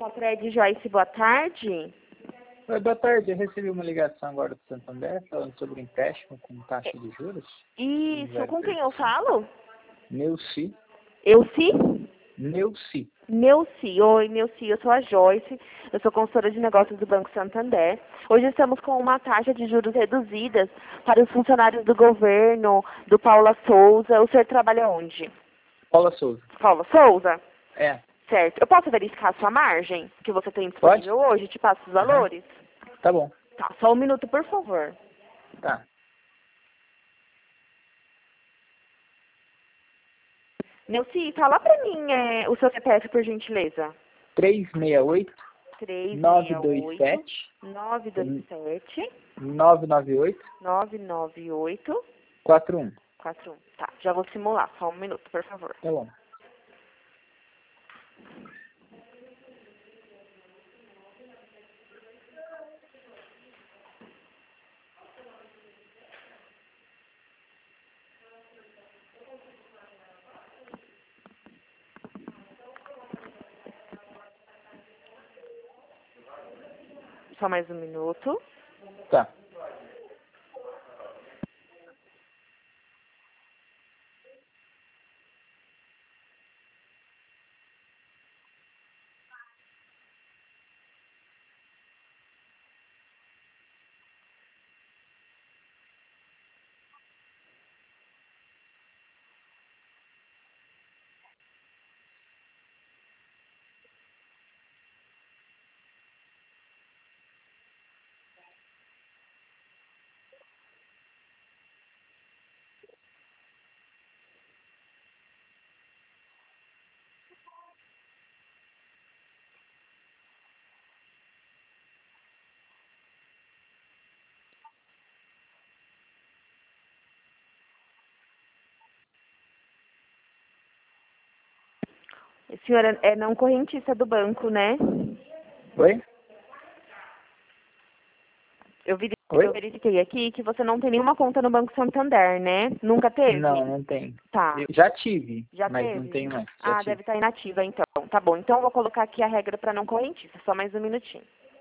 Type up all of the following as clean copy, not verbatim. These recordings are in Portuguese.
Tancred Joyce, boa tarde. Oi, boa tarde. Eu recebi uma ligação agora do Santander falando sobre empréstimo com taxa de juros. Isso, com quem eu falo? Neuci. Euci? Neuci. Neuci. Oi, Neuci, eu sou a Joyce, eu sou consultora de negócios do Banco Santander. Hoje estamos com uma taxa de juros reduzidas para os funcionários do governo, do Paula Souza. O senhor trabalha onde? Paula Souza. Paula Souza? É. Certo. Eu posso verificar a sua margem que você tem disponível hoje? Te passo os valores? Tá bom. Tá, só um minuto, por favor. Tá. Neuci, fala pra mim o seu CPF, por gentileza. 368 927 927 927 998 998 41. 41. Tá, já vou simular. Só um minuto, por favor. Tá bom. Só mais um minuto. Tá. A senhora é não correntista do banco, né? Oi? Eu Oi? verifiquei aqui que você não tem nenhuma conta no Banco Santander, né? Nunca teve? Não, não tem. Tá. Eu já tive, Já mas teve? não tenho mais. Já Ah, tive. deve estar inativa, então. Tá bom. Então eu vou colocar aqui a regra para não correntista. Só mais um minutinho.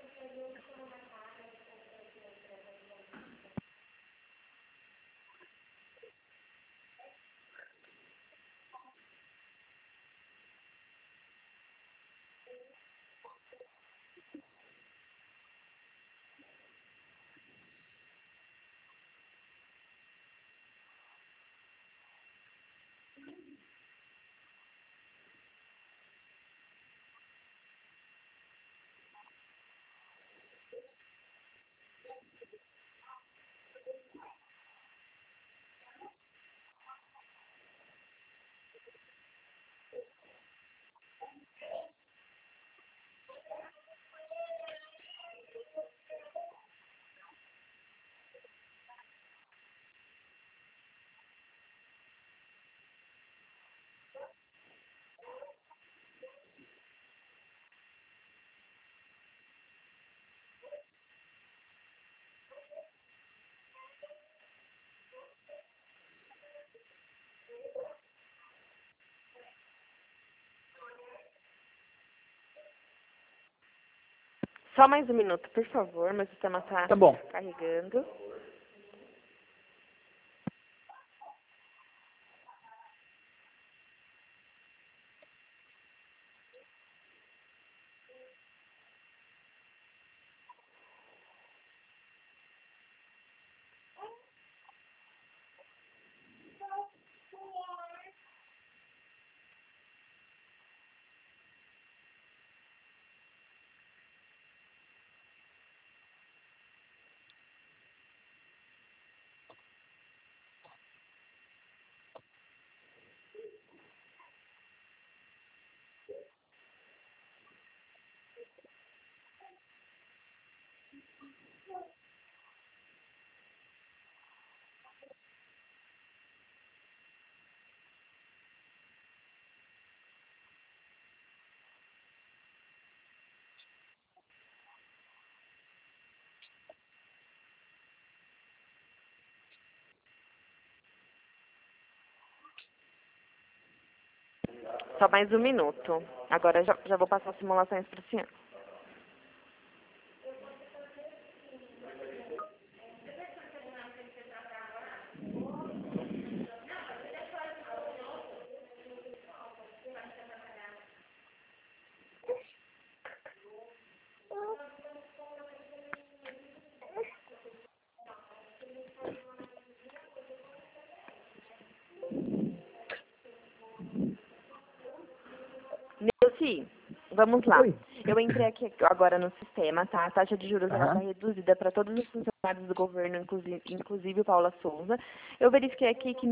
Só mais um minuto, por favor. Meu sistema está Tá bom. carregando. Só mais um minuto. Agora já vou passar as simulações para o senhor. Neuci, vamos lá. Oi. Eu entrei aqui agora no sistema, tá? A taxa de juros ela Aham. está reduzida para todos os funcionários do governo, inclusive o Paula Souza. Eu verifiquei aqui que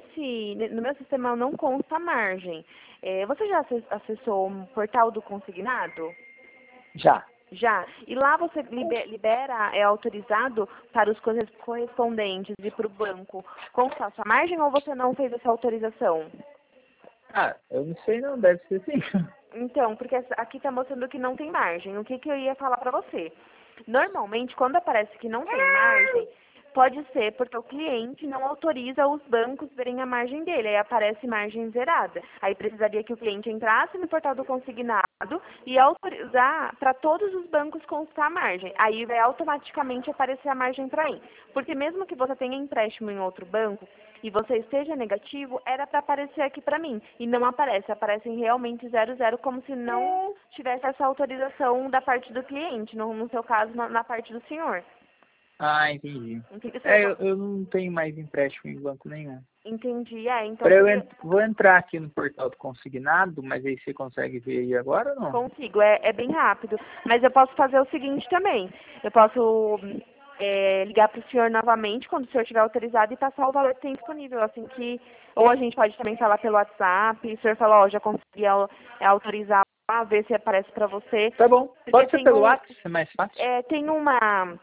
no meu sistema não consta margem. Você já acessou o portal do consignado? Já. Já. E lá você libera, é autorizado para os correspondentes e para o banco constar a sua margem ou você não fez essa autorização? Ah, eu não sei não, deve ser sim. Então, porque aqui está mostrando que não tem margem. O que eu ia falar para você? Normalmente, quando aparece que não tem margem, pode ser porque o cliente não autoriza os bancos verem a margem dele. Aí aparece margem zerada. Aí precisaria que o cliente entrasse no portal do consignado e autorizar para todos os bancos constar a margem. Aí vai automaticamente aparecer a margem para mim. Porque mesmo que você tenha empréstimo em outro banco e você esteja negativo, era para aparecer aqui para mim. E não aparece. Aparecem realmente 00, como se não tivesse essa autorização da parte do cliente. No seu caso, na parte do senhor. Ah, entendi. Entendi. Eu não tenho mais empréstimo em banco nenhum. Entendi. Então Vou entrar aqui no portal do consignado, mas aí você consegue ver aí agora ou não? consigo, é bem rápido. Mas eu posso fazer o seguinte também. Eu posso ligar para o senhor novamente, quando o senhor estiver autorizado, e passar o valor que tem disponível. Assim que, ou a gente pode também falar pelo WhatsApp, e o senhor fala, ó, já consegui autorizar, ver se aparece para você. Tá bom. Porque Pode ser pelo WhatsApp, é mais fácil. Tem uma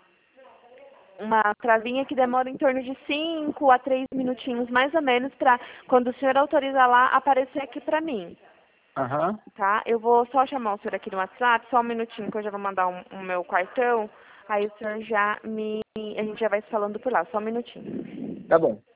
travinha que demora em torno de 5 a 3 minutinhos, mais ou menos, para quando o senhor autorizar lá, aparecer aqui para mim. Aham. Tá? Eu vou só chamar o senhor aqui no WhatsApp, só um minutinho que eu já vou mandar o meu cartão, aí o senhor a gente já vai se falando por lá, só um minutinho. Tá bom.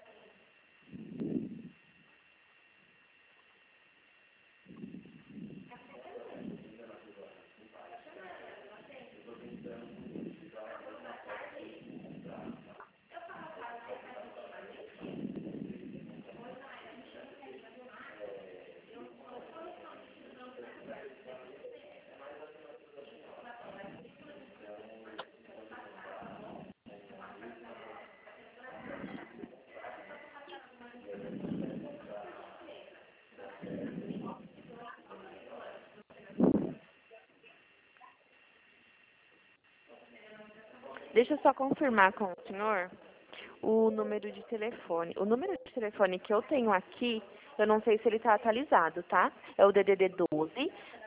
Deixa eu só confirmar com o senhor o número de telefone. O número de telefone que eu tenho aqui, eu não sei se ele está atualizado, tá? É o DDD 12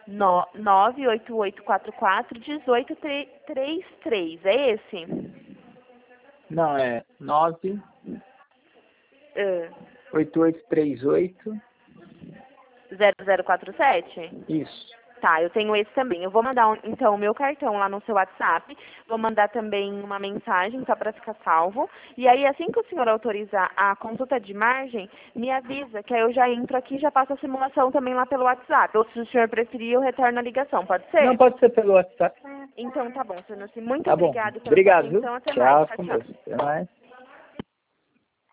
98844 1833. É esse? Não, é 98838. 0047? Isso. Tá, eu tenho esse também. Eu vou mandar, então, o meu cartão lá no seu WhatsApp. Vou mandar também uma mensagem só para ficar salvo. E aí, assim que o senhor autorizar a consulta de margem, me avisa, que aí eu já entro aqui e já faço a simulação também lá pelo WhatsApp. Ou se o senhor preferir, eu retorno a ligação. Pode ser? Não, pode ser pelo WhatsApp. Então, tá bom, senhor Nussi. Muito Tá bom. obrigada pela sua Obrigado, viu? atenção. Até mais. Tchau, Tchau, com tchau. Deus. Até mais.